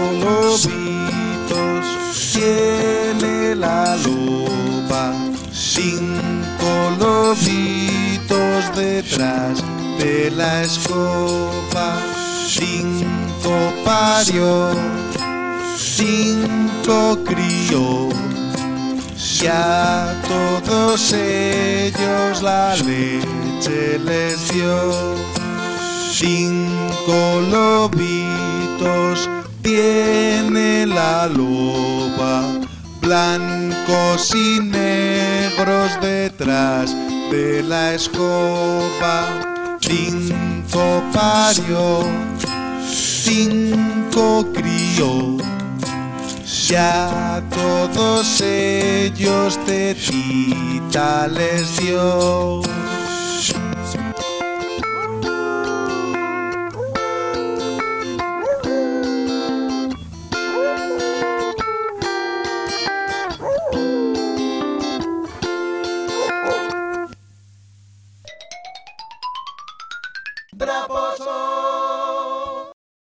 lobitos tiene la loba, 5 lobitos detrás de la escoba. 5 parió, 5 crió, y a todos ellos la leche les dio. 5 lobitos tiene la loba, blancos y negros detrás de la escoba. 5 parió, 5 crió, y a todos ellos tetita les dio.